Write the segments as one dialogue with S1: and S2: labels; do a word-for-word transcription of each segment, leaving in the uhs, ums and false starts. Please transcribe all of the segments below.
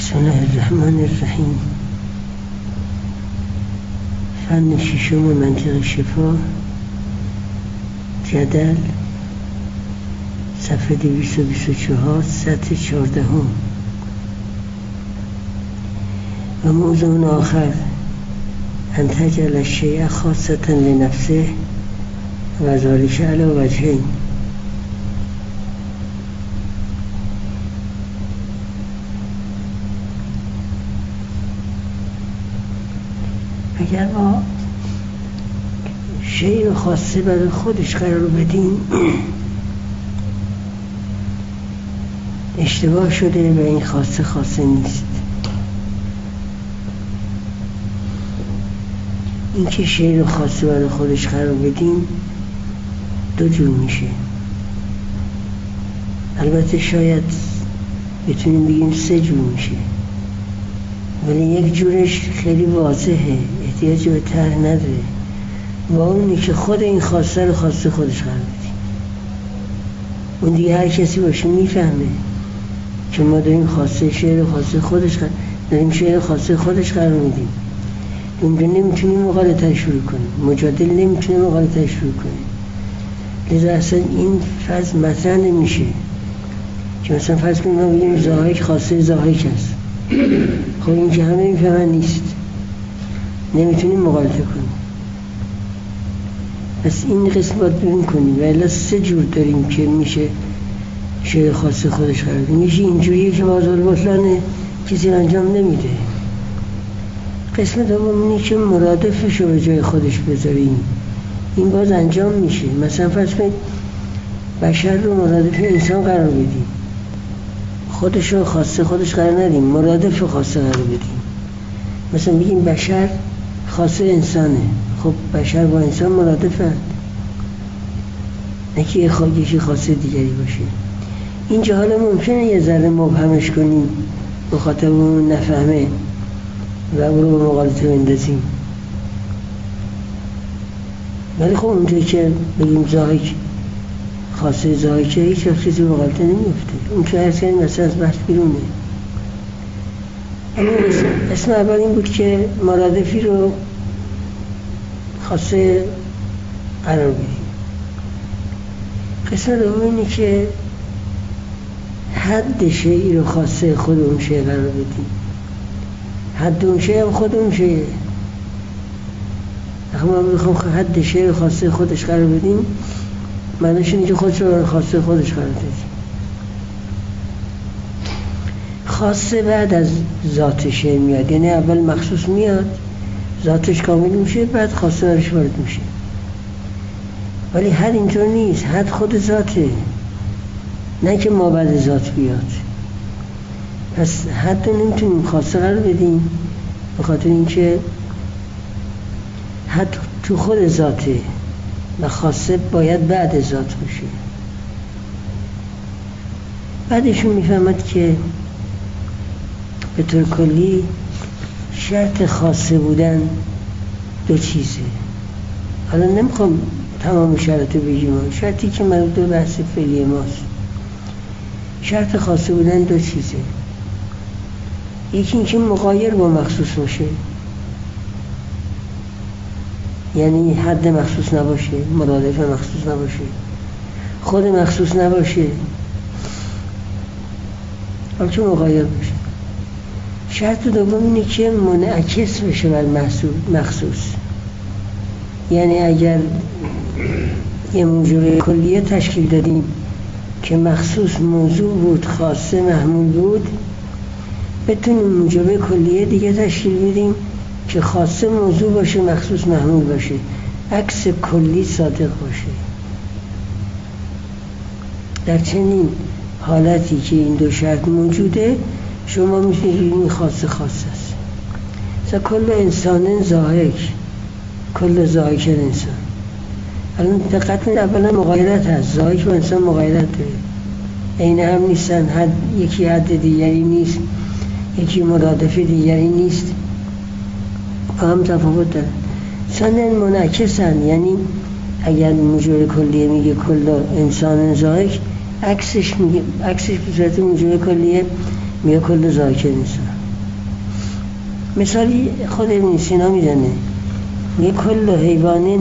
S1: بسم الله الرحمن الرحیم. فن ششم منطق شفا، جدل، صفحه دویست و بیست و چهار، سطر چهاردهم. و موضوع آخر ان تجعل الشیء خاصة لنفسه و ذلك علی وجهین. اگر ما شیء خاصه برای خودش قرار بدیم اشتباه شده و این خاصه خاصه نیست. این که شیء رو خاصه برای خودش قرار بدیم دو جور میشه. البته شاید بتونیم بگیم سه جور میشه، ولی یک جورش خیلی واضحه، احتیاج به طرح نداره، و اونی که خود این خواسته رو خواسته خودش قرار بدیم. اون دیگه هر کسی باشه میفهمه که ما داریم خواسته شعر خواسته خودش قرار داریم شعر خواسته خودش قرار میدیم. اونجا نمیتونیم مقالطه شروع کنیم، مجادل نمیتونه مقالطه شروع کنیم. لذا اصلا این فرض مطرح نمیشه که مثلا فرض کنیم ما بگیم ضاحک خواسته ضاحک هست. خب این که همه میفهمن نیست، نمیتونیم مقالطه کنیم. پس این قسم باید ببین کنیم. و الا سه جور داریم که میشه شعر خاص خودش قرار بدیم. میشه اینجوریه که بازار بطلانه، کسی انجام نمیده. قسم دوم اینه که مرادفش رو به جای خودش بذاریم، این باز انجام میشه. مثلا فرض کنید بشر رو مرادف انسان قرار بدیم، خودش رو خاصه خودش قرار ندیم، مرادف خاصه قرار بدیم. مثلا بگیم بشر خاصه انسانه، خب بشر با انسان مرادف هست، نه که یکی خاصه دیگری باشه. اینجا حالا ممکنه یه ذره مبهمش کنیم، مخاطبمون نفهمه و او رو به مقالطه بندازیم، ولی خب اونجایی که بگیم ضاحک خاصه ضاحکه هیچ وقت کسی مقالطه نمیفته. اون که هست کنیم مثلا از بحث بیرونه. اما اسم اول این بود که مرادفی رو خاصه قرار بدیم. قسم دوم اینه که حد شیئی رو خاصه خود اون شیء قرار بدیم. حد اون شیء هم خود اون شیء. اگه ما بخوام حد شیء رو خاصه خودش قرار بدیم، معنیش اینه که خودش رو خاصه خودش قرار بدیم. خاصه بعد از ذات شیء میاد، یعنی اول مخصوص میاد، ذاتش کامل میشه، بعد خاصه برش وارد میشه. ولی حد اینطور نیست، حد خود ذاته، نه که ما بعد ذات بیاد. پس حد رو نمیتونیم خاصه قرار بدیم، به خاطر اینکه حد تو خود ذاته و خاصه باید بعد ذات باشه. بعدشون میفهمد که به طور کلی شرط خاصه بودن دو چیزه. حالا نمیخوام تمام شرط رو بگیم، شرطی که مربوط به بحث فعلی ماست. شرط خاصه بودن دو چیزه. یکی این که مغایر با مخصوص باشه، یعنی حد مخصوص نباشه، مرادف مخصوص نباشه، خود مخصوص نباشه، بلکه مغایر باشه. شرط دوم اینه که منعکس بشه بر مخصوص. یعنی اگر یه موجب کلیه تشکیل دادیم که مخصوص موضوع بود، خاصه محمول بود، بتونیم موجب کلیه دیگه تشکیل بدیم که خاصه موضوع باشه، مخصوص محمول باشه، عکس کلی صادق باشه. در چنین حالتی که این دو شرط موجوده، شما میتونید این خاصه خاصه است. مثلا کل انسان ضاحک، کل ضاحک انسان. الان دقت کنید، اولا مغایرت هست، ضاحک و انسان مغایرت داره، عین هم نیستن. حد یکی حد دیگری نیست، یکی مرادف دیگری نیست، هم تفاوت داره. ثانیاً منعکسن، یعنی اگر موجب کلیه میگه کل انسان ضاحک، عکسش میگه عکسش به صورت موجب کلیه میگه کل ذاکر نیست. مثالی خود ابن سینا میزنه، میگه کل حیوانین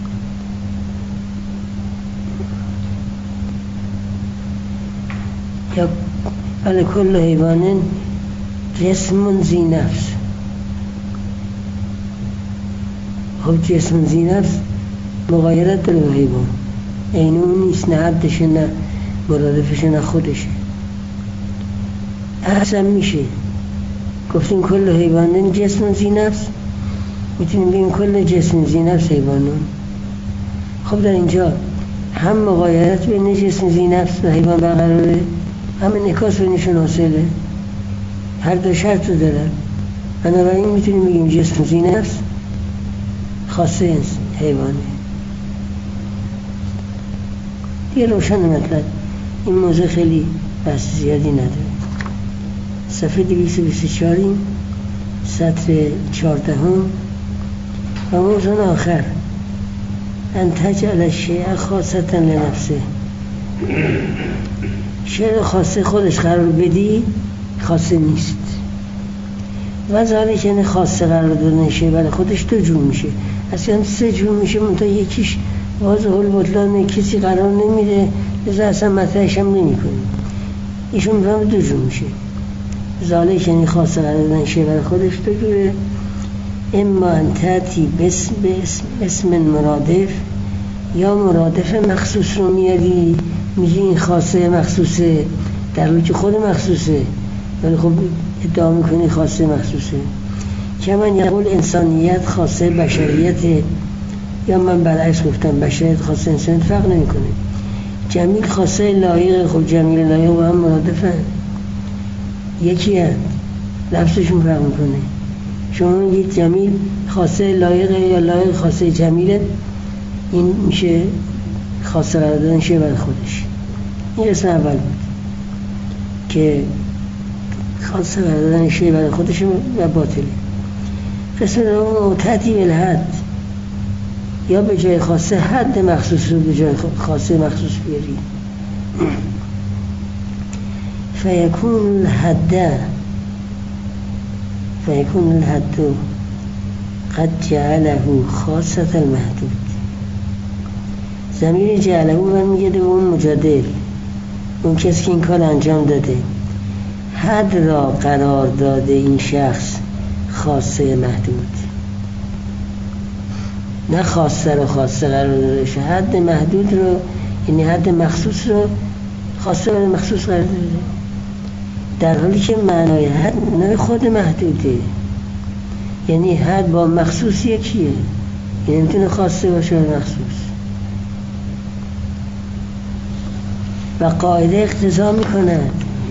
S1: یا بله کل حیوانین جسم ذی نفس. خب جسم ذی نفس مغایرت داره به حیوان، این اون نیست، نه حدشه نه مرادفشه نه خودشه. اصلا میشه گفتیم کل حیوانین جسم ذی نفس، میتونیم بگیم کل جسم ذی نفس حیوانون. خب در اینجا هم مغایرت بین جسم ذی نفس و حیوان برقراره، هم انعکاس بینشون حاصله، هر دو شرط رو دارن. بنابراین میتونیم بگیم جسم ذی نفس خاصه حیوانه. دیگه روشن مطلب، این موضوع خیلی بحث زیادی نداره. صفحه دویست و بیست و چهار سطر چهاردهم. و موضوع آخر ان تجعل الشیء خاصة لنفسه، شیء خاصه خودش قرار بدی خاصه نیست. و ذالک یعنی خاصه قرار دادن شیء برای خودش دو جور میشه، اصلا سه جور میشه، منتها یکیش واضح البطلان، کسی قرار نمیده، لذا اصلا مطرحش هم نمی کنیم. ایشون میفهم دو جور میشه. ذالک یعنی خاصه قرار دادن شیء برای خودش دو جوره، اما ان تأتی باسم اسم مرادف، یا مرادف مخصوص رو میاری میگی این خاصه مخصوصه در حالی که خود مخصوصه، ولی خب ادعا میکنی خاصه مخصوصه. که من یقول انسانیت خاصه بشریت، یا من برعکس گفتم بشریت خاصه انسانیت، فرق نمیکنه. جمیل خاصه لایق، خب جمیل لایق و هم مرادفن یکی هست، لفظشون فرق میکنه. شما میگید جمیل خاصه لایقه یا لایق خاصه جمیله، این میشه خاصه قرار دادن شیء برای خودش. این قسم اول بود که خاصه قرار دادن شیء برای خودش و باطله. قسم دوم تأتی بالحد، یا به جای خاصه حد مخصوص رو به جای خاصه مخصوص بیاری. فیکون الحد فیکون الحد قد جعله خاصة المحدود. ضمیر جعله برمیگرده به اون مجادل، اون کسی که این کار انجام داده، حد را قرار داده این شخص خاصه محدود، نه خاصه رو خاصه قرار داده شه، حد محدود رو یعنی حد مخصوص رو خاصه و مخصوص قرار داده، در حالی که معنای حد نه خود محدوده، یعنی حد با مخصوص یکیه، یعنی میتونه خاصه باشه و مخصوص. و قاعده اقتضا میکنه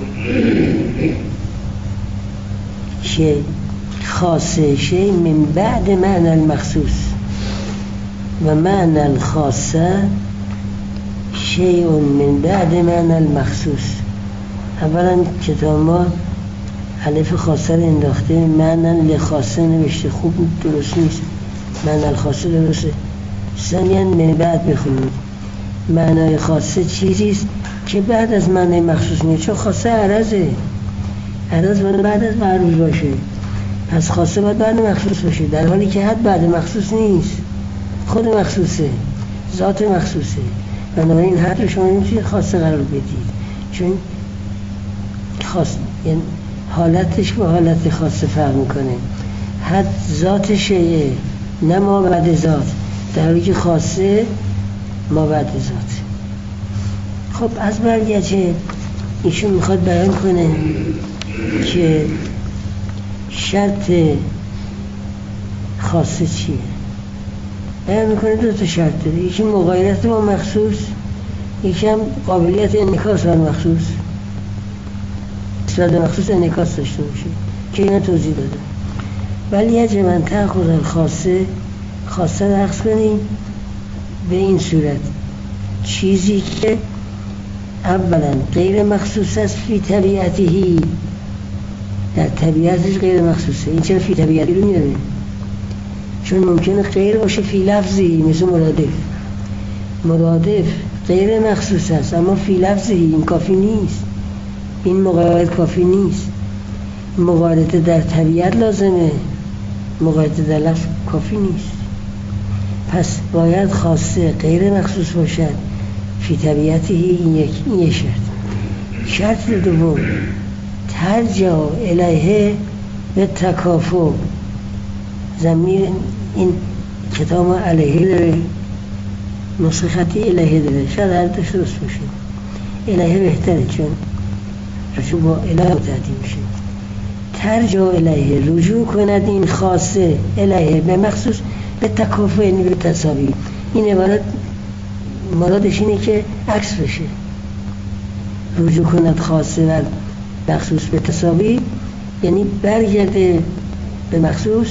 S1: که خاصه شی من بعد معنی المخصوص و معنی الخاصه شیء من بعد معنی المخصوص. اولا کتاب ما الف خاصه رو انداخته، معنی لخاصه نوشته، خوب درست نیست، معنی الخاصه درسته. ثانیاً من بعد بخونید، معنی خاصه چیزیست که بعد از معنی مخصوص میاد، چون خاصه عرضه، عرض باید بعد از معروض باشه، پس خاصه باید بعد مخصوص باشه، در حالی که حد بعد مخصوص نیست، خود مخصوصه، ذات مخصوصه. بنابراین حد رو شما نمیتونید خاصه قرار بدید، چون خاص یعنی حالتش با حالت خاصه فرق میکنه. حد ذات شیء نه ما بعد ذات، در حالی که خاصه ما بعد ذات. خب از برگچه ایشون میخواد بیان کنه که شرط خاصه چیه. بیان میکنه دو تا شرط داره، یکی مغایرت با مخصوص، یکی هم قابلیت انعکاس بر مخصوص، نسبت به مخصوص انعکاس داشته باشه که اینا توضیح داده. ولی یجب ان تأخذ الخاصه، خاصه رو اخذ کنیم به این صورت، چیزی که اولا غیر مخصوص است فی طبیعتهی، در طبیعتش غیر مخصوصه. این چرا فی طبیعتی رو میاره؟ چون ممکنه غیر باشه فی لفظی، مثل مرادف. مرادف غیر مخصوص است اما فی لفظی، این کافی نیست، این مقاید کافی نیست. مقایرته در طبیعت لازمه، مقایرته در لفظ کافی نیست. پس باید خاصه غیر مخصوص باشد فی طبیعته. این یک این یک شرط. شرط دوم ترجع الیه به تکافؤ. ضمیر این کتاب ما علیه داره، نسخه خطی الیه داره، شاید هر دوش درست باشه. الیه بهتره چون رجوع با الیه متعدی میشه. ترجع الیه رجوع کند این خاصه الیه به مخصوص به تکافؤ، یعنی به تساوی. این عبارت مرادش اینه که عکس بشه. رجوع کند خاصه و مخصوص به تساوی یعنی برگرده به مخصوص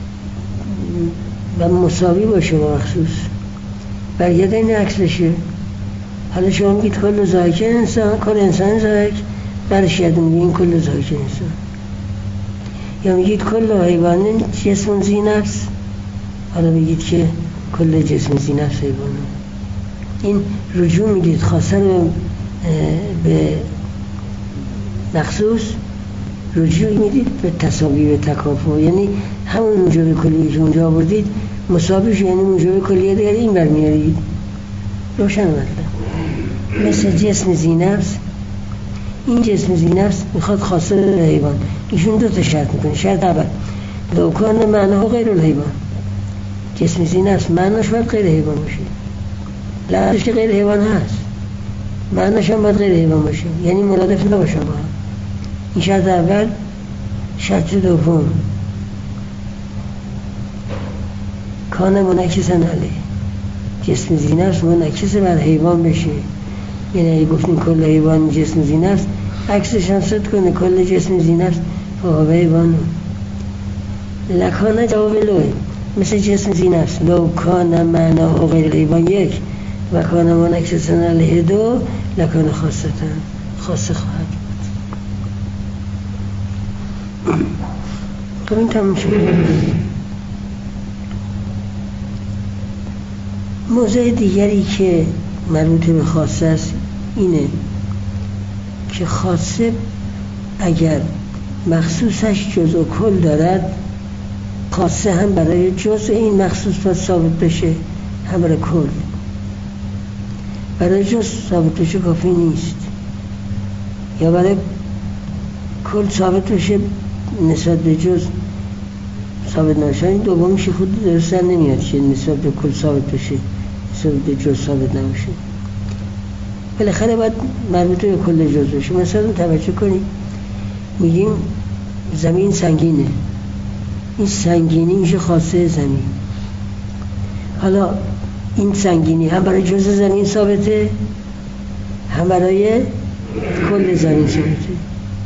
S1: و مساوی باشه با مخصوص، برگرده این عکس بشه. حالا شما میگید کل ذایک انسان، کل انسان ذایک، برشید میگید کل ذایک انسان، یا میگید کل حیوان جسم ذی نفس، حالا بگید که کل جسم ذی نفس حیوان. این رجوع میدید خاصه رو به مخصوص، رجوع میدید به تساوی به تکافؤ، یعنی همون موجب کلیه که اونجا آوردید مساویش، یعنی موجب کلیه دیگر این برمیارید. روشن مطلب. مثل جسم ذی نفس، این جسم ذی نفس میخواد خاصه به حیوان. ایشون دو تا شرط میکنه. شرط اول لو کان معناه غیر الحیوان، جسم ذی نفس معناش باید غیر حیوان باشه. لفظش که غیر حیوان هست، معناش هم باید غیر حیوان باشه، یعنی مرادف نباشه با هم. این شرط اول. شرط دوم کان منعکسا علیه، جسم ذی نفس منعکس بر حیوان بشه، یعنی اگه گفتیم کل حیوان جسم ذی نفس، عکسش هم صد کنه کل جسم ذی نفس فهو حیوان. لکان جواب لوه، مثل جسم ذی نفس لو کان معناه غیر حیوان یک و کان منعکسا علیه دو لکان خاصه خاصه خواهد بود. خب این تمام شد. موضوع دیگری که مربوط به خاصه است اینه که خاصه اگر مخصوصش جزء و کل دارد، خاصه هم برای جزء این مخصوص باید ثابت بشه، هم برای کل. برای جزء ثابت بشه کافی نیست، یا برای کل ثابت بشه نسبت به جزء ثابت نباشه. این دومیش خود درست نمیاد که نسبت به کل ثابت بشه نسبت به جزء ثابت نباشه. بالاخره باید مربوط به کل جزء بشه. مثلا توجه کنید، میگیم زمین سنگینه، این سنگینی میشه خاصه زمین. حالا این سنگینی هم برای جزء زمین ثابته، هم برای کل زمین ثابته.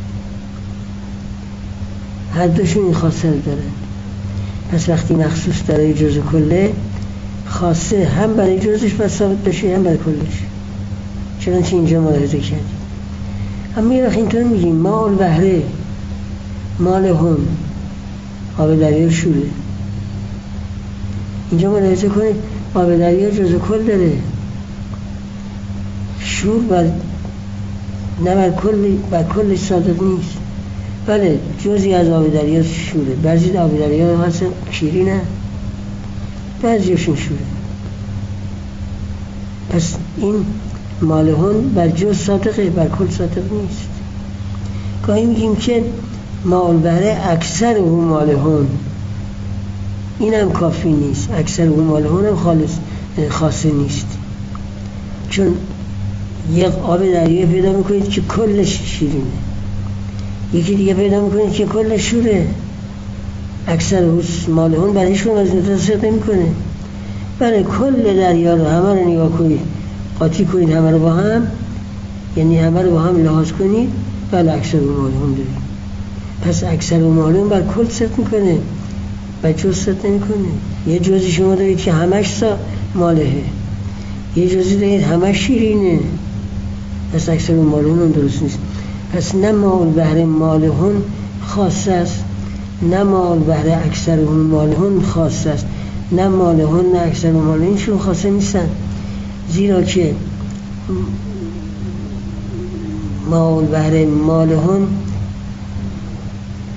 S1: هر دوشون این خاصه رو داره. پس وقتی مخصوص داره جزء کله، خاصه هم برای جزش باید ثابت بشه، هم برای کلش. چنانچه اینجا ملاحظه کردیم. اما یه وقت اینطور میگیم ما البحره مال هم، آب دریا شوره. اینجا ملاحظه کنید آب دریا جزء کل داره، شور بر نه بر کل بر کلش صادق نیست. بله جزئی از آب دریا شوره، بعضی آب دریا هستن شیرینه، بعضیشون شوره. پس این مالهون بر جز صادقه، بر کل صادق نیست. گاهی میگیم که مال بره اکثر اون مالهون، این هم کافی نیست. اکثر اون مالهون هم خالص خاصه نیست، چون یک آب دریا پیدا میکنید که کلش شیرینه، یکی دیگه پیدا میکنید که کلش شوره. اکثر اون مالهون برایشون از نتصد نمیکنه. برای کل دریا رو همه رو نگاه کنید، قاطی کنید همه رو با هم، یعنی همه رو با هم لحاظ کنید، بله اکثر اون مالهون دارید. پس اکثر اون مالهون بر کل ست میکنه، بر جز ست نمیکنه. یه جزی شما دارید که همش سا مالهه، یه جزی دارید همش شیرینه، پس اکثر اون مالهون هم درست نیست. پس نه مال بهر مالهون خاص است، نه مال بهر اکثر اون مالهون خاص است، نه مالهون نه اکثر اون مالهونشون خاصه نیستن. زیرا که مال بهر مالهون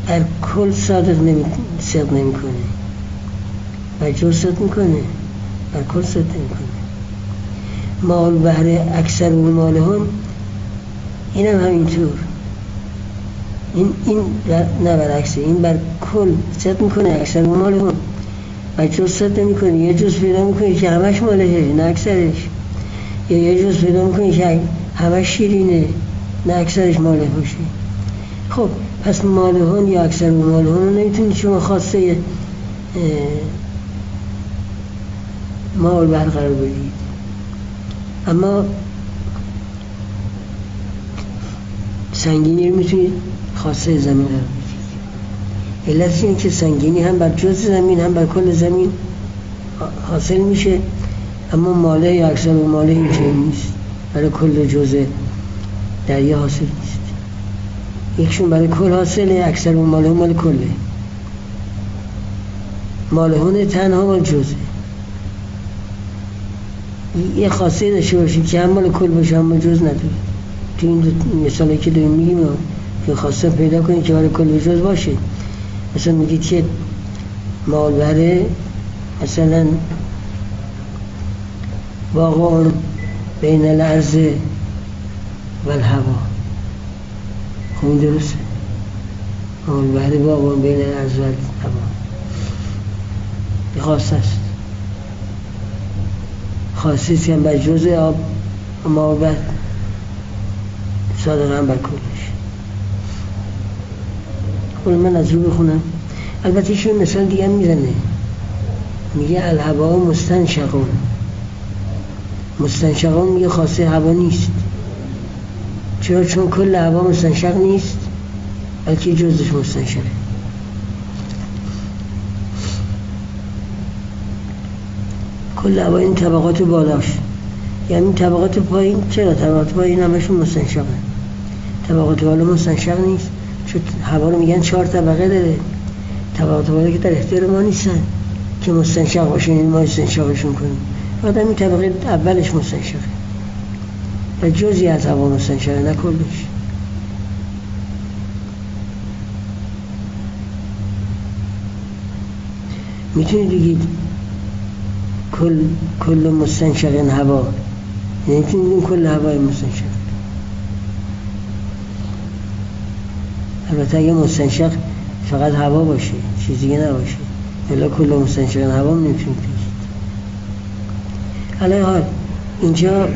S1: بر کل صادق نمی صدق نمی کنه، بر جز صدق میکنه، بر کل صدق نمی کنه. مال بهره اکثر و مالهم، این هم همینطور. این این نه برعکسه، این بر کل صدق میکنه اکثر و مالهم، بر جز صدق نمی کنه. یه جز پیدا میکنه که همش مالهه نه اکثرش، یا یه جز پیدا میکنه که همش شیرینه نه اکثرش ماله باشه. خب پس مالهون یا اکثر و مالهون رو نمیتونید شما خواسته مال برقرار بدید. اما سنگینی رو میتونید خواسته زمین قرار بدید. علتش اینه که سنگینی هم بر جز زمین هم بر کل زمین حاصل میشه، اما ماله یا اکثر و ماله اینجایی نیست، برای کل جزء دریا حاصل نیست. یکشون برای کل حاصله، اکثر و ماله مال کله. مالهون تنها مال جزء. یه خاصه داشته باشید که هم مال کل باشه هم مال جز نداره. تو این مثالی که داریم میگیم که خاصه پیدا کنید که برای کل و جز باشه. مثلا میگید که مال بره مثلا واقع بین الارض و الهوا، خب این درسته. مال بره واقع بین الارض و الهوا خاصه است، خاصی که هم بر جزء آب ما بر صادق هم بر کلش. خب من از رو بخونم. البته ایشون مثال دیگه میزنه، میگه الهوا مستنشقون. مستنشقون میگه خاصه هوا نیست. چرا؟ چون کل هوا مستنشق نیست، بلکه جزش مستنشقه. کل هوا این طبقات بالاش، یعنی طبقات پایین. چرا طبقات پایین همشون مستنشقه، طبقات بالا مستنشق نیست؟ چون هوا رو میگن چهار طبقه داره. طبقات بالا که در اختیار ما نیستن که مستنشق باشن، این ما استنشاقشون کنیم. آدم این طبقه اولش مستنشقه و جزئی از هوا مستنشقه، نه کلش. میتونید بگید کل کل مستنشق هوا، یعنی میتونید کل هوای مستنشق. البته اگه مستنشق فقط هوا باشه، چیز دیگه نباشه، الا کل مستنشق هوا نمیتونید بگید. علی حال اینجا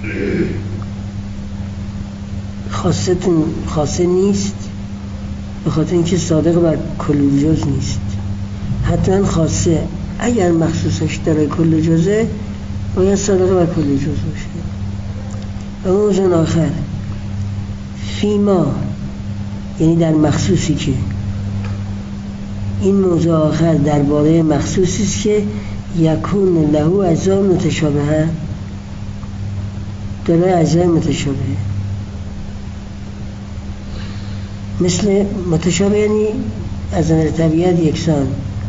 S1: خاصتون خاصه نیست، به خاطر اینکه صادق بر کل جز نیست. حتما خاصه اگر مخصوصش داره کل جزه باید صادق بر کل جز باشه. و موضوع آخر فیما، یعنی در مخصوصی که این موضوع آخر درباره مخصوصی است که یکون له اجزاء متشابهه، داره اجزای متشابه. مثل متشابه یعنی از نظر طبیعت یکسان.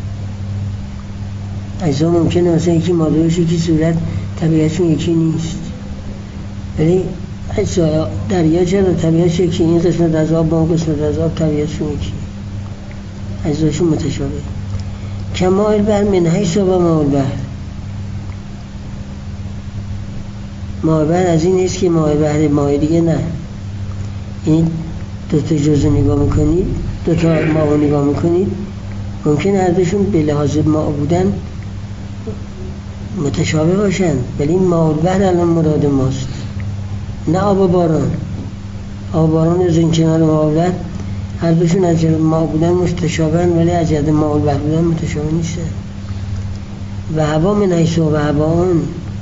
S1: اجزا ممکنه مثلا یکی ماده باشه یکی صورت، طبیعتشون یکی نیست. ولی اجزا دریا چرا طبیعتش یکی، این قسمت از آب با اون قسمت از آب طبیعتشون یکی، اجزاشون متشابه. کمال بر من حیث و مال بر، مال بر از این نیست که مال بر مال دیگه نه. این دو تا جزء نگاه میکنید، دو تا ماه نگاه میکنید، ممکن هر دوشون به لحاظ ماء بودن متشابه باشن، ولی این ماء البحر الان مراد ماست، نه آب و باران. آب و باران از این کنار ماء البحر هر دوشون از جهت ماء بودن متشابهن، ولی از جهت ماء البحر بودن متشابه نیستن. و هوا من حیث و هوا اون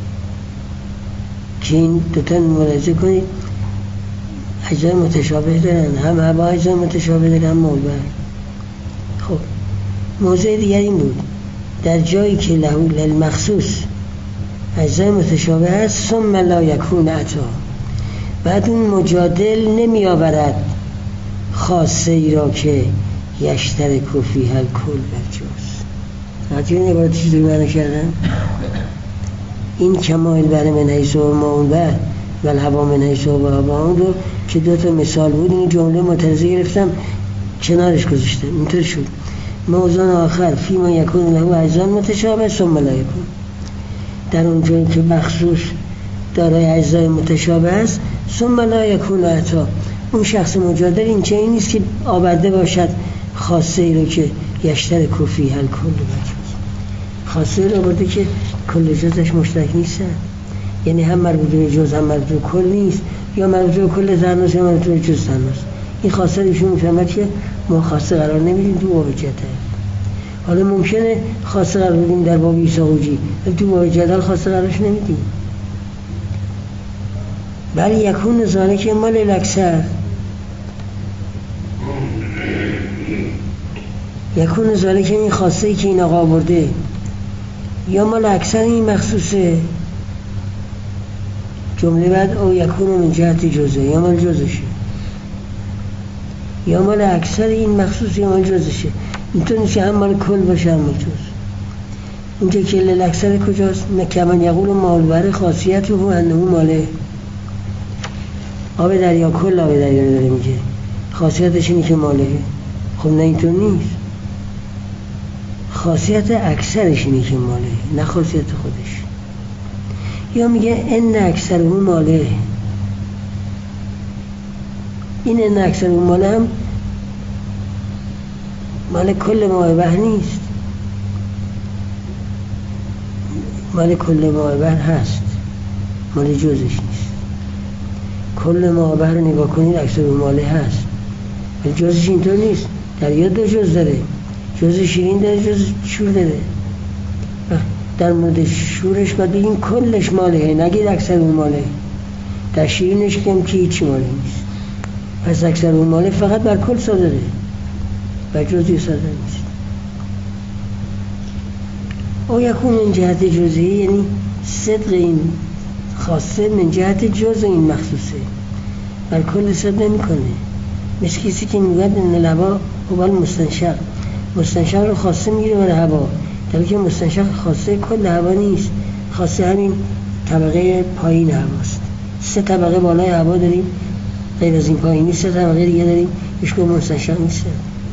S1: که این دوتا ملاحظه کنید اجزای متشابه دارن، هم هوا اجزای متشابه دارن هم ماء البحر. خب موضوع دیگر این بود در جایی که له للمخصوص اجزای متشابه است ثم لا یکون عطا، بعد اون مجادل نمی آورد خاصه ای را که یشترک فیها الکل برجاست. حتی این عبارت چیزی معنی کردن این کمال بر من حیث و ماء بر و الهوا من حیث و هوا اون رو که دو تا مثال بود این جمله متضمن گرفتم کنارش گذاشته. اینطور شد موضوع آخر فیما یکون له اجزاء متشابه ثم لا یکون، در اونجایی که مخصوص دارای اجزای متشابه است ثم لا یکون عطا، اون شخص مجادل این چه این نیست که آورده باشد خاصه ای رو که یشتر کفی هل کل بجز، خاصه ای رو آورده که کل جزش مشترک نیستن، یعنی هم مربوط به جز هم مربوط به کل نیست، یا مربوط به کل تناس یا مربوط به جز تناس. این خاصه ایشون میفهمد که ما خاصه قرار نمیدیم تو باب جدل. حالا ممکنه خاصه قرار بدیم در باب ایساقوجی، ولی تو باب جدل خاصه قرارش نمیدیم. بل یکون ذالک مال الاکثر، یکون ذالک این خاصه ای که این آقا آورده یا مال اکثر این مخصوصه، جمله بعد او یکون من جهت جزه یا مال جزشه، یا مال اکثر این مخصوص یا مال جزشه. اینطور نیست هم مال کل باشه هم مال جز. اینجا که للاکثر کجاست؟ کمن یقول مال بر خاصیت و انه ماله. آب دریا کل آب دریا رو داره میگه، خاصیتش اینه که ماله. خب نه اینطور نیست، خاصیت اکثرش اینه که ماله، نه خاصیت خودش. یا میگه ان اکثر اون ماله، این ان اکثر اون ماله هم مال کل معایبه نیست، مال کل معایبه هست، مال جزش نیست. کل معایبه رو نگاه کنید اکثر اون ماله هست، ولی جزش اینطور نیست. دریا دو جز داره، جز شیرین داره، جز شور داره. در مورد شورش باید بگیم کلش ماله، نگید اکثر اون ماله. در شیرینش کم که هیچی ماله نیست، پس اکثر اون ماله فقط بر کل صادره، بر جزی صادر نیست. او یکون من جهت جزئی، یعنی صدق این خاصه من جهت جز این مخصوصه، بر کل صدق نمی کنه. مثل کسی که میگوید ان الهوا هو المستنشق، مستنشق رو خاصه میگیره برای هوا، در حالی که مستنشق خاصه کل هوا نیست، خاصه همین طبقه پایین هواست. سه طبقه بالای هوا داریم، غیر از این پایینی سه طبقه دیگه داریم، هیچ کدوم مستنشق نیست.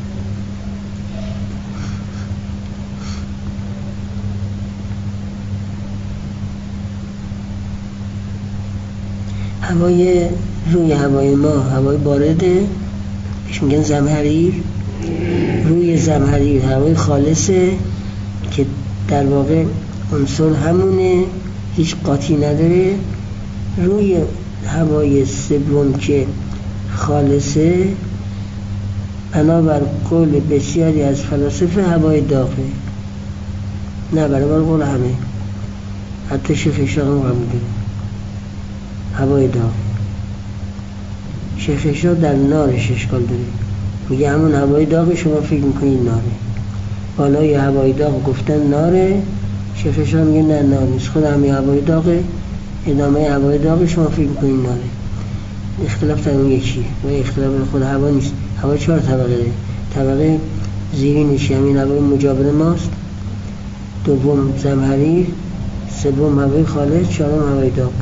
S1: هوای روی هوای ما هوای بارده، بهش میگن زمهریر. روی زمهریر هوای خالصه که در واقع عنصر همونه، هیچ قاطی نداره. روی هوای سوم که خالصه، بنابر قول بسیاری از فلاسفه هوای داغه، نه برابر قول همه، حتی شیخ اشراق هم قبول داره هوای داغ. شیخ اشراق در نارش اشکال داره، میگه همون هوای داغ شما فکر میکنید ناره، بالای هوای داغ گفتن ناره، شیخ اشراق میگه نه نار نیست، خود همه هوای داغه، ادامه هوای داغ شما فکر میکنید ناره. اختلاف در اون یکیه و اختلاف خود هوا نیست. هوا چهار طبقه داره، طبقه زیرینش همین هوای مجاور ماست، دوم زمهریر، سوم هوای خالص، چهارم هوای داغ.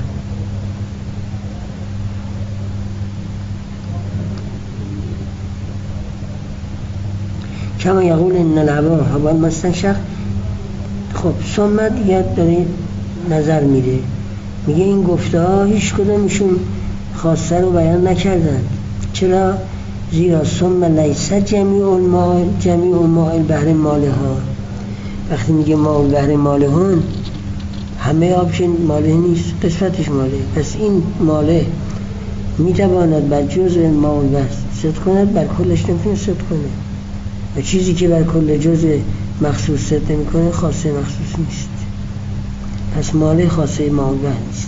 S1: کما یقول ان الهوا هو المستنشق. خب ثم دیگه داره نظر میده، میگه این گفته ها هیچ کدومشون خاصه رو بیان نکردن. چرا؟ زیرا ثم لیس جمیع الماء جمیع الماء البحر ماله ها. وقتی میگه ماء البحر ماله ها، همه آبش ماله نیست، قسمتش ماله. پس این ماله میتواند بر جزء ماء البحر صدق کند، بر کلش نمیتونه صدق کنه. و چیزی که بر کل جزء مخصوص صدق نمیکنه خاصه مخصوص نیست. پس ماله خاصه ماء البحر نیست.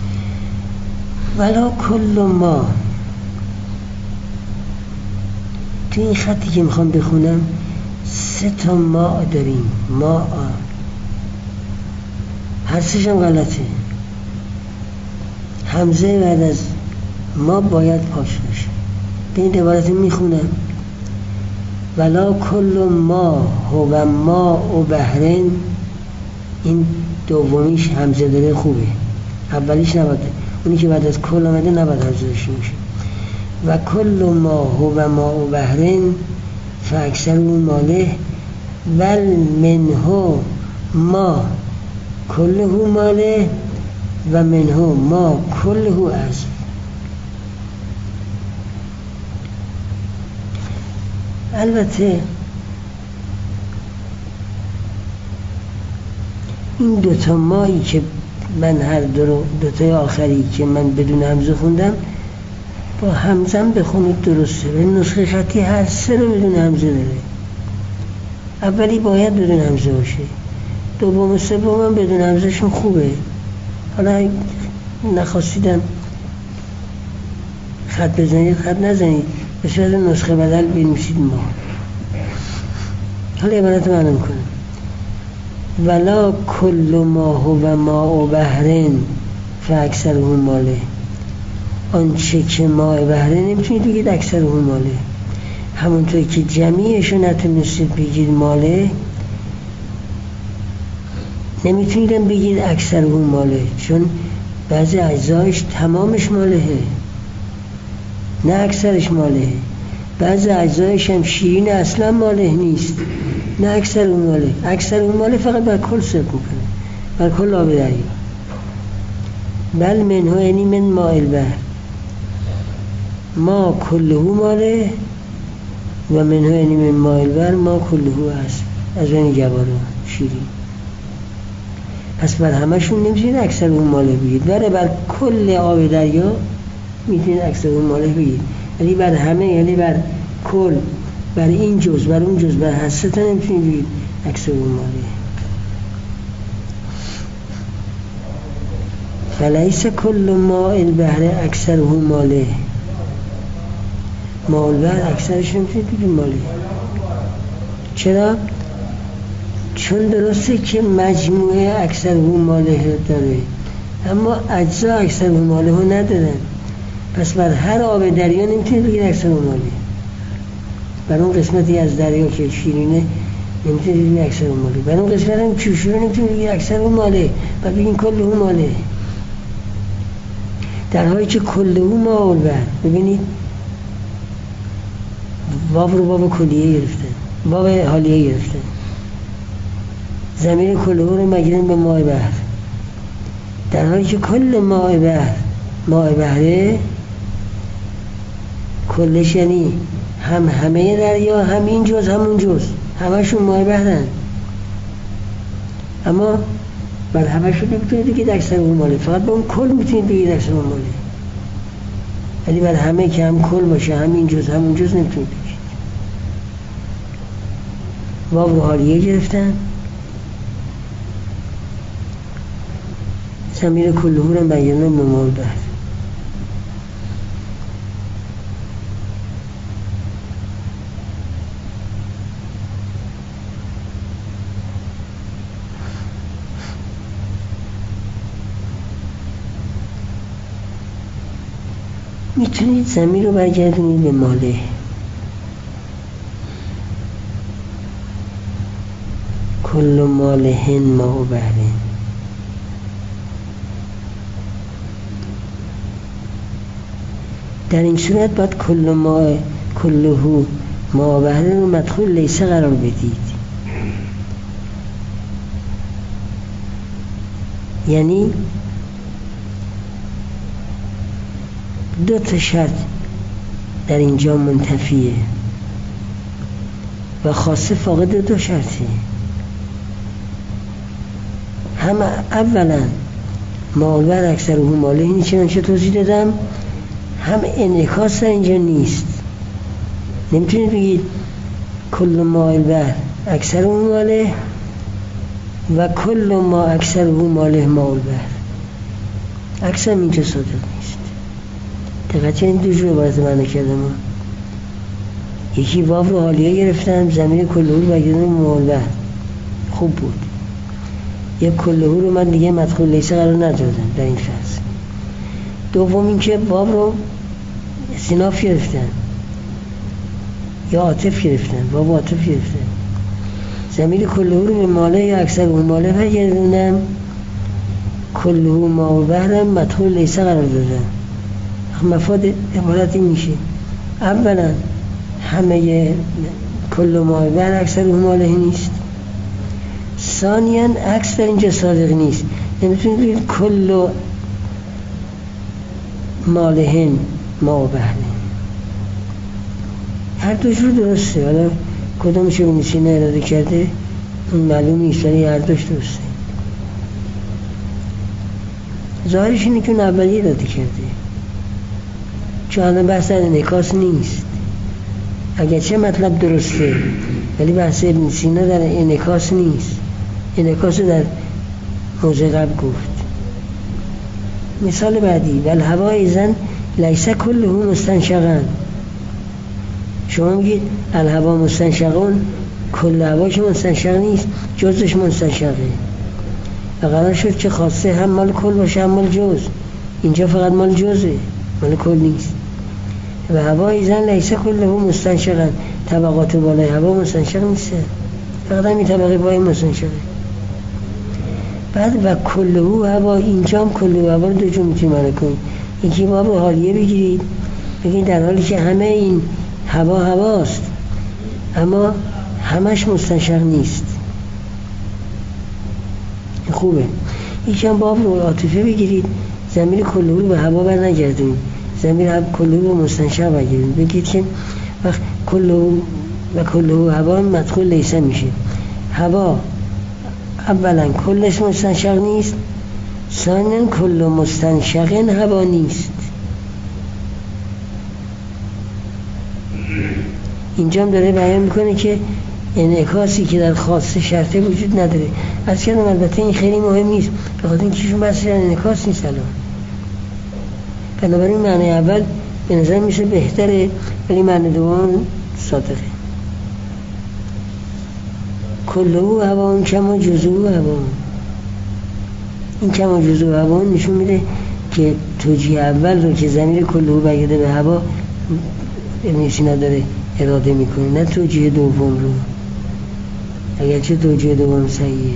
S1: ولا کل ما، تو این خطی که میخوام بخونم سه تا ما داریم، ما هر سه‌ش هم غلطه. همزه بعد از ما باید پاش باشه. به این عبارت میخونم ولا کل ما هو ما و بحرین. این دومیش همزه داره خوبه، اولیش نباید، اونی که بعد از کل آمده نباید همزه داشته میشه. و کل ما هو ما و بحرین فاکثر اون ماله بل منه ما کله ماله و منه ما کله عزب. البته این دوتا مایی که من هر دو دوتای آخری که من بدون همزه خوندم با همزم بخونید درسته. به نسخه خطی هر سه رو بدون همزه داره. اولی باید بدون همزه باشه، دوم و سوم هم بدون همزهشون خوبه. حالا نخواستیدم خط بزنید خط نزنید، به صورت نسخه بدل بنویسید ما. حالا عبارت معلوم کنم. ولا کل ما هو ماء بحر فاکثره ماله. آنچه که ماء بحر نمیتونید بگید اکثره ماله. همونطور که جمعیش رو نتونستید بگید ماله، نمیتونیدم بگید اکثره ماله، چون بعضی اجزایش تمامش ماله، نه اکثرش ماله. بعضی اجزایش هم شیرین اصلا ماله نیست، نه اکثر اون ماله. اکثر اون ماله فقط بر کل سب میکنه، بر کل آب دریا. بل منه یعنی من ماء البحر ما کله ماله و منه یعنی من ماء البحر ما کله هست. از این جوارا شیرین. پس بر همشون نمیتونید اکثر اون ماله بگید، برای بر کل آب دریا میتونید اکثر اون ماله بگید، ولی بر همه یعنی بر کل، بر این جز بر اون جز بر هر سه تا نمیتونید بگید اکثر اون ماله. فلیس کل ماء البحر اکثره ماله. ماء البحر اکثرش نمیتونید بگید ماله. چرا؟ چون درسته که مجموعه اکثر اون ماله داره، اما اجزا اکثر اون ماله ها ندارن. پس بر هر آب دریا نمیتونید بگید اکثر اون ماله. بر اون قسمتی از دریا که شیرینه نمیتونید بگید اکثر اون ماله. بر اون قسمت هم چوشوره نمیتونید بگید اکثر اون ماله، بر بگید کل اون ماله. در حالی که کل اون ماء البحر، ببینید واو رو باب کلیه گرفتن، باب حالیه گرفتن. ضمیر کل اون رو مگیرن به ماء بحر، در حالی که کل ماء بحر ماء بحره. کلش یعنی هم همه دریا، هم این جز همون جز، همشون ماء بحرن. اما بر همشون نمیتونید بگید اکثر اون ماله، فقط به اون کل میتونید بگید اکثر اون ماله. ولی بر همه که هم کل باشه هم این جز همون جز نمیتونید بگید. واو رو حالیه گرفتن، ضمیر کله رو بیانم به ماء البحر. میتونید ضمیر رو برگردونید به ماله. کل مالهن ماء بحر. در این صورت باید کل ماء کله ماء بحر رو مدخول لیسه قرار بدید. یعنی دو تا شرط در اینجا منتفیه و خاصه فاقد دو شرطه. هم اولا ماء البحر اکثره ماله، اینی که من چه توضیح دادم، هم انعکاس در اینجا نیست. نمیتونید بگید کل ماء البحر اکثره ماله و کل ما اکثره ماله ماء البحر. عکس هم اینجا صادق نیست. دقیقا این دو جور عبارت معنی کردم. یکی واو رو حالیه گرفتم، زمین کله رو بگیرم ماء البحر، خوب بود. یک کله رو من دیگه مدخول لیسه قرار ندادم در این فصل. دوم این که واو رو استیناف گرفتن یا عاطف گرفتن، واو عاطف گرفتن. ضمیر کله رو به ماله یا اکثر اون ماله برگردوندم، کله ماء البحر مدخول لیسه قرار دادم. مفاد عبارت این میشه: اولا همه کل ما بر اکثر ماله نیست. ثانیاً عکس در اینجا صادق نیست، نمیتونید بگید کل مالهن ما بهره، هر دوش رو درسته. حالا کدومش ابن سینا اراده کرده اون معلوم نیست، ولی هر دوش درسته. ظاهرش اینه که اون اولی اراده کرده، چون الان بحث در انعکاس نیست، اگرچه مطلب درسته ولی بحث ابن سینا در انعکاس نیست، انعکاس در موضع قبل گفت. مثال بعدی، والهوا ایزن لیس کله مستنشقن. شما میگید الهوا مستنشقون، کل هواش مستنشق نیست، جزش مستنشقه. و قرار شد که خاصه هم مال کل باشه هم مال جز، اینجا فقط مال جزه، مال کل نیست. و هوا ایزن لیس کله مستنشقن، طبقات بالای هوا مستنشق نیسته، فقط همین طبقه بالای مستنشقه. بعد و کله هوا، اینجا هم کله هوا رو دو جور میتونی معنی کنید. یکی باب حالیه بگیرید بگید در حالی که همه این هوا هواست اما همش مستنشق نیست، خوبه. یکی هم باب رو عاطفه بگیرید، ضمیر کله رو به هوا بر نگردونید، ضمیر کله رو مستنشق بگیرید، بگید که وقت کله و کله هوا مدخول لیسه میشه. هوا اولا کلش مستنشق نیست، ثانیا کل مستنشقن هوا نیست. اینجا هم داره بیان میکنه که انعکاسی که در خاصه شرطه وجود نداره. از کردم البته این خیلی مهم نیست، بخاطر اینکه چون بحث انعکاس نیست الان. بنابراین معنی اول به نظر میشه بهتره، ولی معنی دوم صادقه. کلهو هوا کما جزو هوا. این کما جزو هوا نشون میده که توجیه اول رو که ضمیر کلهو برگرده به هوا ابن سینا داره اراده میکنه، نه توجیه دوم رو، اگرچه توجیه دوم صحیحه.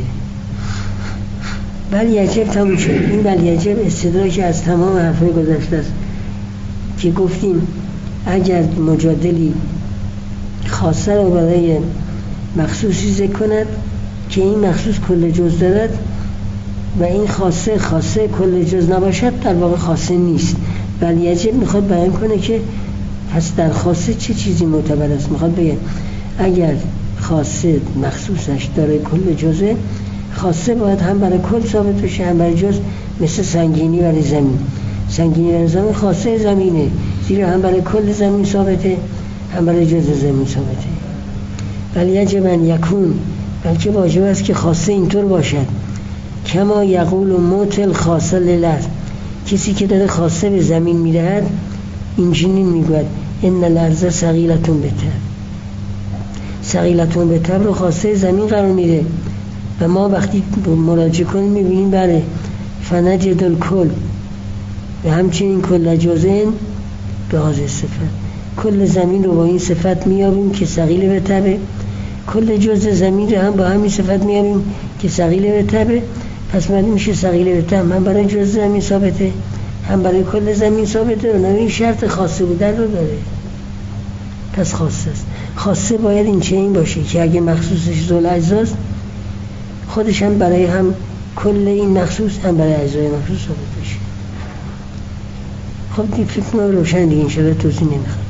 S1: بل یجب تموم شد. این بل یجب استدراک از تمام حرفای گذشته است که گفتیم اگر مجادلی خاصه رو برای مخصوصی ذکر کند که این مخصوص کل جز دارد و این خاصه خاصه کل جز نباشد، در واقع خاصه نیست. بل یجب میخواد بیان کنه که پس در خاصه چه چیزی معتبر است. میخواد بگه اگر خاصه مخصوصش داره کل جزه، خاصه باید هم برای کل ثابت بشه هم برای جز. مثل سنگینی برای زمین، سنگینی برای زمین خاصه زمینه، زیرا هم برای کل زمین ثابته هم برای جز زمین ثابته. ولی یجب ان یکون، بلکه واجب است که خاصه اینطور باشد کما یقول موتل خاصه للارض، کسی که داره خاصه به زمین میدهد اینجنین میگوید ان الارض ثقیلتون بتر، ثقیلتون بتر رو خاصه زمین قرار میده و ما وقتی مراجعه کنیم میبینیم بله فنجد الکل و همچنین کل جزء به هذه صفت، کل زمین رو با این صفت میابیم که ثقیل به تبه، کل جزء زمین رو هم با همین صفت میابیم که ثقیل به تبه. پس معلوم میشه ثقیل به تبه هم برای جزء زمین ثابته هم برای کل زمین ثابته و این شرط خاصه بودن رو داره. پس خاصه است. خاصه باید این چه این باشه که اگه مخصوصش ذل اجزاست خودش هم برای هم کل این مخصوص هم برای اجزای مخصوص ثابت بشه. خب دیگه فکر کنم روشن دیگه، انشاءالله توضیح نمیخواد.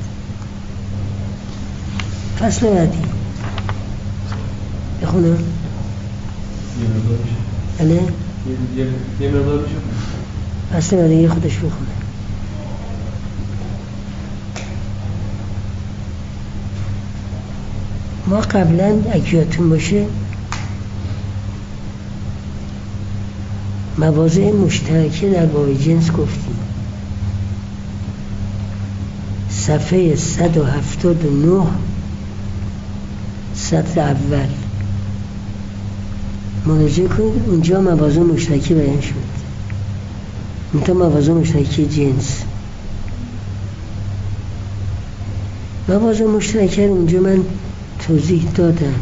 S1: فصل بعدی بخونم.
S2: یه مقدار میشه.
S1: بله؟
S2: یه مقدار میشه.
S1: فصل بعدی خودش بخونه. ما قبلا اگه یادتون باشه مواضع مشترکه در باب جنس گفتیم. صفحه صد و هفتاد و نه سطر اول مراجعه کنید، اونجا مواضع مشترکه بیان شد. اینتا مواضع مشترکه جنس، مواضع مشترکه اونجا من توضیح دادم.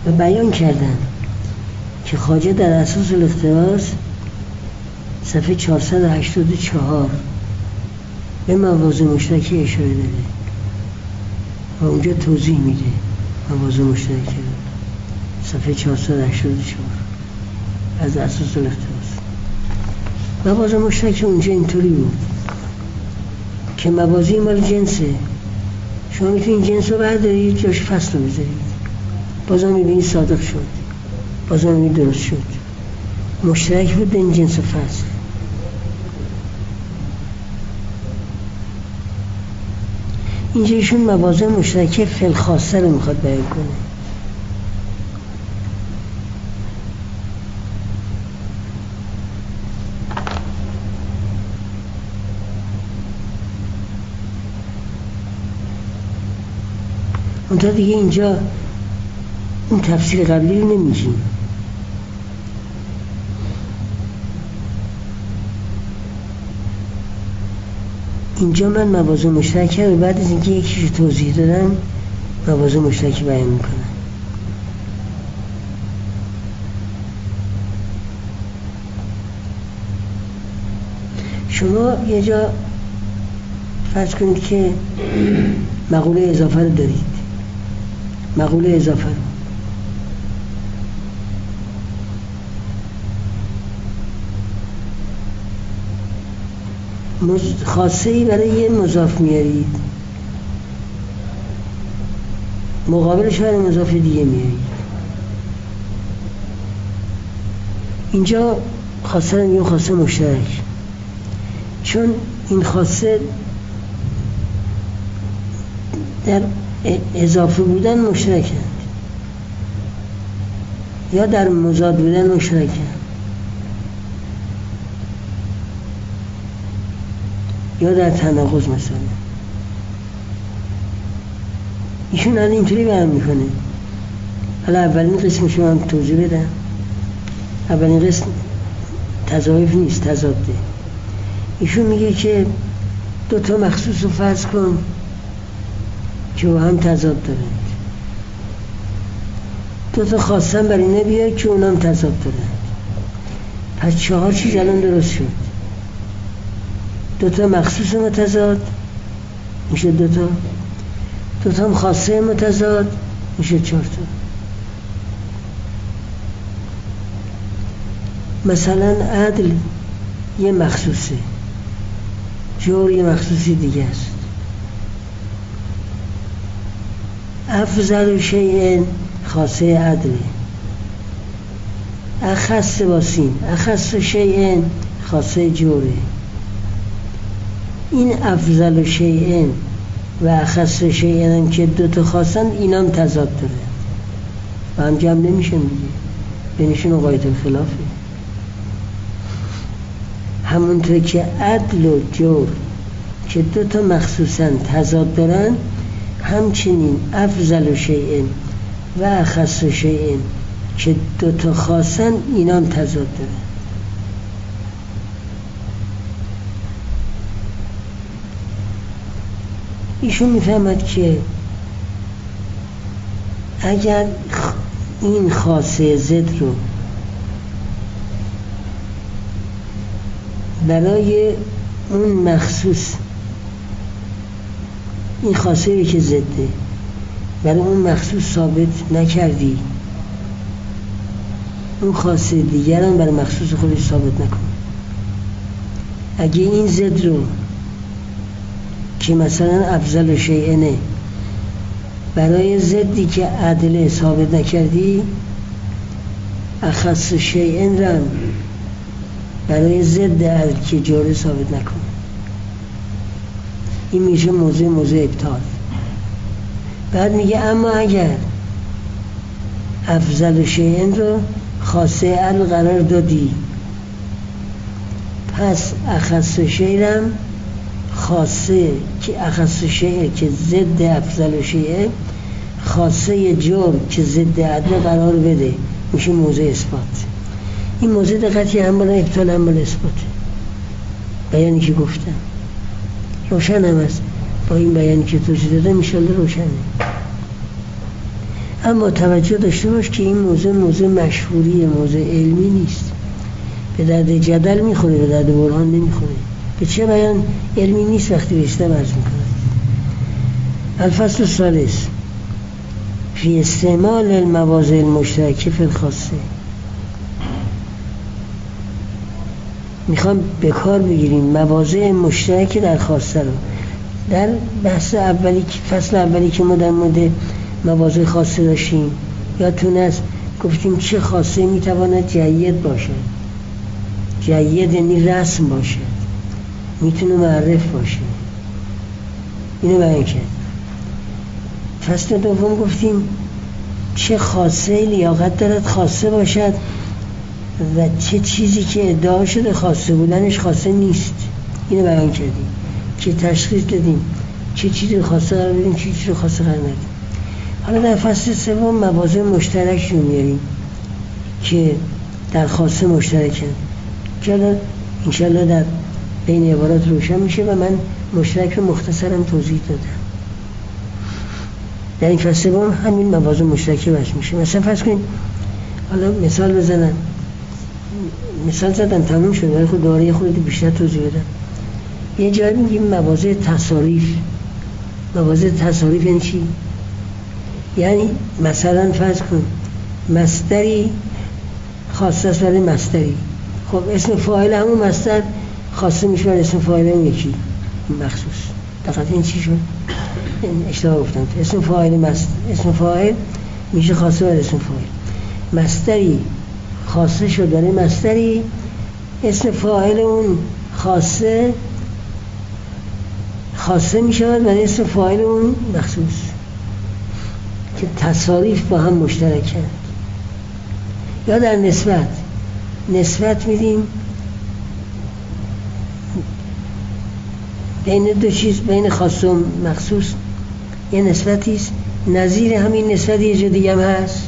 S1: و بیان کردن که خواجه در اساس الاقتباس صفحه چهارصد و هشتاد و چهار به مواضع مشترکه اشاره داره و اونجا توضیح میده مواضع مشترکه صفحه چهارصد و هشتاد و چهار از اساس الاقتباس. مواضع مشترکه اونجا اینطوری بود که مواضع مال جنسه، شما میتونید جنس رو بردارید جاش فصل رو بذارید، بازم میبینید صادق شد، بازم میبینید درست شد. مشترک بود این جنس و فصل. اینجا ایشون مواضع مشترکه فی الخاصه رو میخواد بیان کنه. اونتا دیگه اینجا اون تفسیر قبلی رو نمیگیم. اینجا من مواضع مشترکه رو بعد از اینکه یکیشو توضیح دادم مواضع مشترکه بیان میکنم. شما یه جا فرض کنید که مقوله اضافه رو دارید، مقوله اضافه رو خاصه ای برای یه مضاف میارید، مقابلش برای مضاف دیگه میارید. اینجا خاصه رو میگیم خاصه مشترک، چون این خاصه در اضافه بودن مشترکند یا در مضاد بودن مشترکند یا در تناقض. مثلا ایشون الان اینطوری بیان میکنه. حالا اولین قسمش رو هم توضیح بدم. اولین قسم تضاعف نیست، تضاده. ایشون میگه که دو تا مخصوص رو فرض کن که با هم تضاد دارند، دو تا خاصن بر اینه بیار که اون هم تضاد دارند. پس چهار چیز الان درست شد. دو تا مخصوص متضاد میشه دو تا، دو تا خاصه متضاد میشه چهار تا. مثلا عدل یه مخصوصه، جور یه مخصوصی دیگه است. افضل شیء خاصه عدله، اخص باسین اخص شیء خاصه جوره. این افضل شیء و اخص شیء هم که دو تا خاصن این هم تضاد داره و هم جمع نمیشن دیگه، بینشون قاعده الخلافه. همونطور که عدل و جور که دو تا مخصوصن تضاد دارن، همچنین افضل شیء و اخص شیء که دو تا خاصن اینا هم تضاد دارن. ایشون میفهمد که اگر این خاصه زد رو برای اون مخصوص، این خاصه که زده برای اون مخصوص ثابت نکردی، اون خاصه دیگر هم برای مخصوص خودش ثابت نکن. اگه این زد رو که مثلا افضل شیئنه برای زدی که عدله ثابت نکردی، اخص شیئن رو برای ضد عدل که جوره ثابت نکن. این میشه موضوع موضوع ابطال. بعد میگه اما اگر افضل شیئن رو خاصه عدل قرار دادی، پس اخص شیئن خاصه که اخص شیء که ضد افضل شیء خاصه جور که ضد عدل قرار بده، میشه موضع اثبات. این موضع دقیقی هم بالا ابطال هم بالا اثباته. بیانی که گفتم روشن هم است، با این بیانی که توضیح دادم انشالله روشنه. اما توجه داشته باش که این موضوع موضوع مشهوریه، موضوع علمی نیست، به درد جدل میخوره، به درد برهان نمیخوره. به چه بیان علمی نیست وقتی به اشتباه عرض میکنه. الفصل الثالث فی استعمال المواضع المشترکه فی الخاصه. میخوام به کار بگیریم مواضع مشترک در خاصه رو. در بحث اولی، فصل اولی که ما در مورد مواضع خاصه داشتیم یادتون است گفتیم چه خاصه میتواند جید باشه. جید یعنی رسم باشه، میتونه معرف باشه. اینو بیان کرد. فصل دوم گفتیم چه خاصه لیاقت دارد خاصه باشد و چه چیزی که ادعا شده خاصه بودنش خاصه نیست. اینو بیان کردیم که تشخیص دادیم چه چیزی خاصه قرار بدیم، چه چیزی خاصه قرار ندیم. حالا در فصل سوم مواضع مشترک رو میاریم که در خاصه مشترکن که حالا انشالله در بین عبارات روشن میشه و من مشترک رو مختصرم توضیح دادم. در این فصل سوم همین مواضع مشترک بحث میشه. مثلا فرض کنید، حالا مثال بزنم، مثال زدم تموم شد ولی خود دوباره خود بیشتر توضیح بدم. یه جایی میگیم مواضع تصاریف. مواضع تصاریف یعنی چی؟ یعنی مثلا فرض کن مصدری خاصه است برای مصدری، خب اسم فاعل همون مصدر خاصه میشه برای اسم فاعل اون یکی مخصوص. دقیقاً این چی شد؟ اشتباه گفتم. اسم فاعل مصدر، اسم فاعل میشه خاصه برای اسم فاعل. مصدری خاصه شد برای مصدری، اسم فاعل اون خاصه خاصه میشه برای اسم فاعل اون مخصوص که تصاریف با هم مشترکند. یا در نسبت نسبت میدیم بین دو چیز، بین خاص و مخصوص یه نسبتی است، نظیر همین نسبت یه جا دیگه هم هست،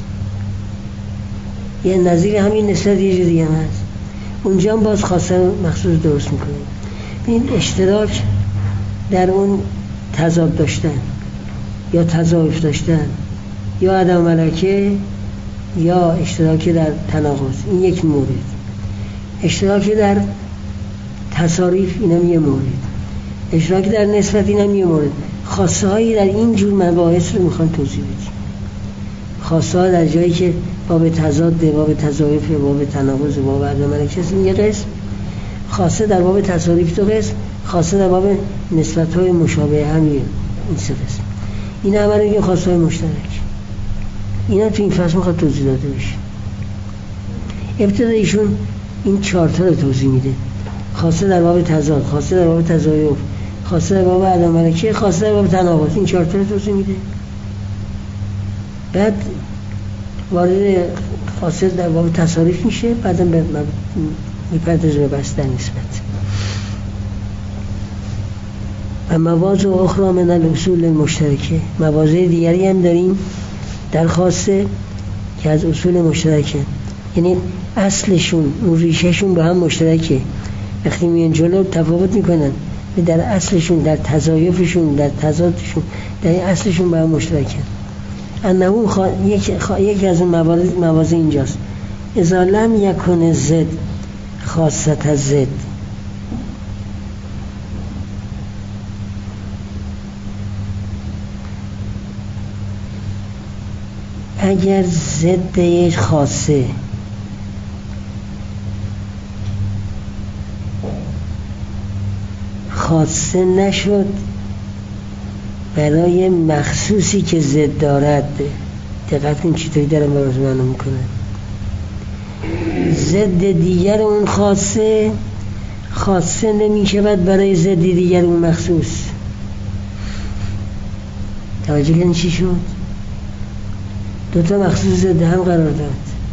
S1: یه نظیر همین نسبت یه جا دیگه هم هست، اونجا هم باز خاص و مخصوص درست میکنیم. این اشتراک در اون تضاد داشتن یا تضاعف داشتن یا عدم ملکه یا اشتراک در تناقض، این یک مورد. اشتراک در تصاریف اینم یه مورد. اشتراک در نسبت اینم یه مورد. خاصه هایی در این جور مباحث رو میخوام توضیح بدیم. خاصه ها در جایی که باب تضاد، باب تضاعف، باب تناقض، باب عدم ملکه این یه قسم. خاصه در باب تصاریف دو قسم. خاصه در باب نسبت های مشابه هم این سه قسم. این همه رو خاصه های مشترک. اینا تو این فصل میخواد توضیح داده بشه. ابتدا ایشون این چهار تا رو توضیح میده. خاصه در باب تضاد، خاصه در باب تضاعف، خاصه در باب عدم ملکه، خاصه در باب تناقض. این چهار تا رو توضیح میده. بعد وارد خاصه در باب تصاریف میشه، بعدم به میپردازه به بحث در نسبت. و مواضع اخرى من الاصول المشترکه. مواضع دیگری هم داریم در خاصه که از اصول مشترکه، یعنی اصلشون و ریشهشون با هم مشترکه. وقتی میان جلو تفاوت میکنن در اصلشون، در تضاعفشون، در تضادشون، در اصلشون با هم مشترکه. انه خوا... یک خوا... یکی از اون مواضع اینجاست. اذا لم یکن زد خاصت زد، اگر ضد یک خاصه خاصه نشد برای مخصوصی که ضد دارد، دقت کن چطوری دارم برای معلوم میکنه، ضد دیگر اون خاصه خاصه نمیشود برای ضد دیگر اون مخصوص. توجه کنید چی شد؟ دو تا مخصوص ضد هم قرار داد،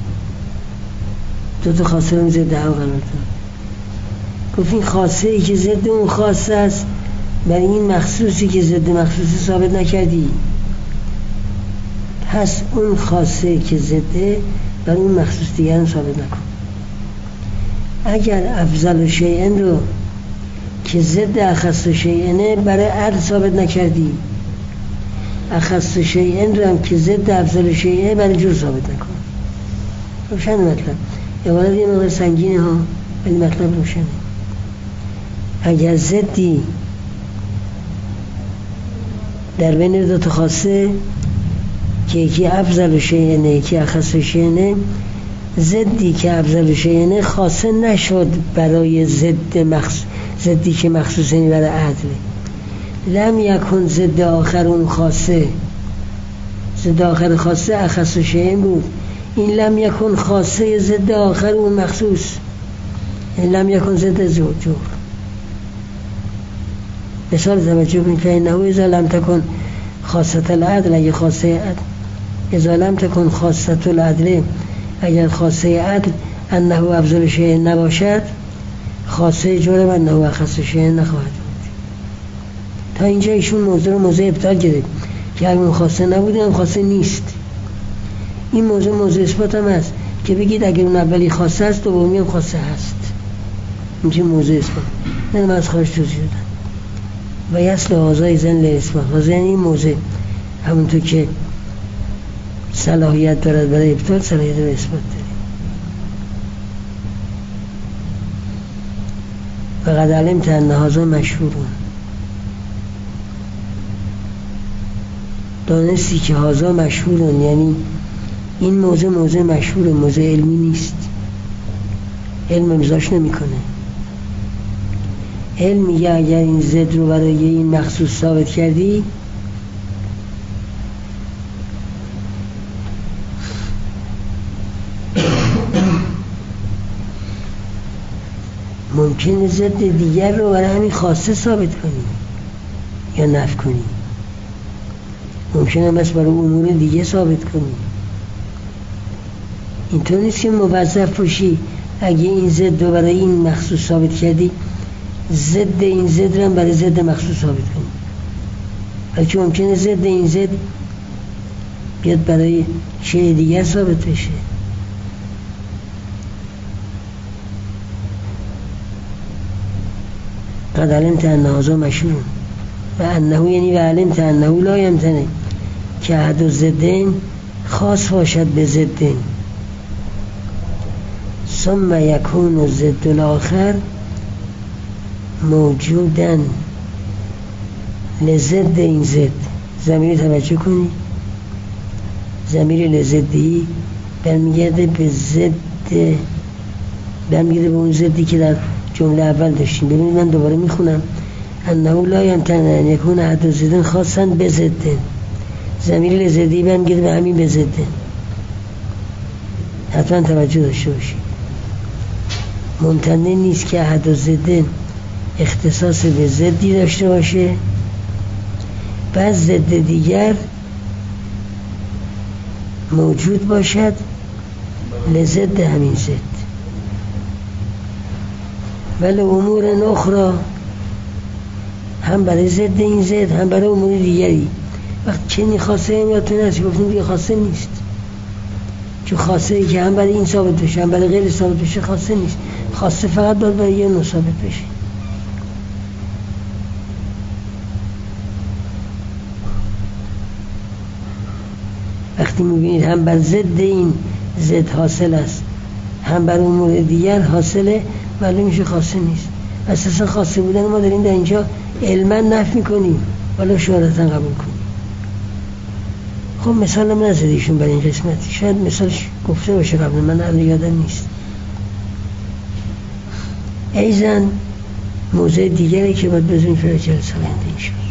S1: دو تا خاصه هم ضد هم قرار داد. گفت این خاصه ای که ضد اون خاصه است برای این مخصوصی که ضد مخصوصی ثابت نکردی، پس اون خاصه که ضده برای اون مخصوص دیگر هم ثابت نکن. اگر افضل شیئن رو که ضد اخص شیئنه برای عدل ثابت نکردی، اخص شیئن رو هم که ضد افضل شیئه برای جور ثابت نکن. روشن مطلب عبارت یه مقدار سنگینه ها، ولی مطلب روشنه. اگر ضدی در بین دو تا خاصه که یکی افضل شیئنه یکی اخص شیئنه، ضدی که افضل شیئنه خاصه نشد برای ضد مخصوص، ضدی که مخصوصه برای عدله. لم یکن ضد آخر اون خاصه، ضد آخر خاصه اخص شیئن بود، این لم یکن خاصه ضد آخر اون مخصوص، این لم یکن ضد جور. مثال توجه کنید که اینه اذا لم تکن خاصه العدل، اگه خاصه عدل اذا لم تکن خاصه العدل، اگر خاصه عدل انه افضل شیء نباشد، خاصه جرم انه اخص شیء نخواهد بود. تا اینجا ایشون موضوع رو موضوع ابطال گرفت که اگر اون خاصه نبوده هم خاصه نیست. این موضوع موضوع اثبات هم هست که بگید اگر اون اولی خاصه است دومی هم خاصه هست. این موضوع اثبات نه من از خارج توضیح دادم. و یصل آزای زن لإثبات، آزای این موضوع همونطور که صلاحیت دارد برای ابطال، صلاحیت برای اثبات دارد. و قد علمت ان هذا مشهورون، دانستی که هذا مشهورون، یعنی این موضوع موضوع مشهوره، موضوع علمی نیست، علم امضاش نمیکنه. علم میگه اگر این ضد رو برای این مخصوص ثابت کردی، ممکنه ضد دیگر رو برای همین خاصه ثابت کنی یا نفی کنی، ممکنه بس برای امور دیگه ثابت کنی. اینطور نیست که موظف باشی اگه این ضد رو برای این مخصوص ثابت کردی ضد این ضد رو برای ضد مخصوص ثابت کنی، بلکه ممکنه ضد این ضد بیاد برای شیء دیگر ثابت بشه. قد علمت ان هذا مشهور و انه، یعنی و علمت انه لا یمتنع که احد الضدین خاص باشد به ضدین ثم یکون الضد الاخر موجودن لضد این ضد. ضمیر توجه کنی، ضمیر لضدی برمیگرده به ضد، برمیگرده به اون ضدی که در جمله اول داشتیم. ببینید من دوباره میخونم انه لا یمتنع ان یکون احد الضدین خاصا به ضد، ضمیر لضدی برمیگرده به همین به ضد. حتما توجه داشته باشید، ممتنع نیست که احد الضدین اختصاص به ضدی داشته باشه بعد ضد دیگر موجود باشد لضد همین ضد. ولی امور اخرى هم برای ضد این ضد هم برای امور دیگری. وقت چنین خاصه هم یادتون هست گفتیم دیگه خاصه نیست، چون خاصه ای که هم برای این ثابت بشه هم برای غیر ثابت بشه خاصه نیست. خاصه فقط باید برای یه نوع ثابت بشه. وقتی میبینید هم بر ضد این ضد حاصل است هم بر امور دیگر حاصله، ولی میشه خاصه نیست. اساسا خاصه بودن ما داریم در اینجا علما نفی میکنیم ولی شهادتا قبول کنیم. خب مثال هم نزدیشون برای این قسمت، شاید مثالش گفته باشه قبل، من الان یادم نیست. ایزن موضوع دیگری که باید بزنیم فرا جلسه آینده انشاءالله.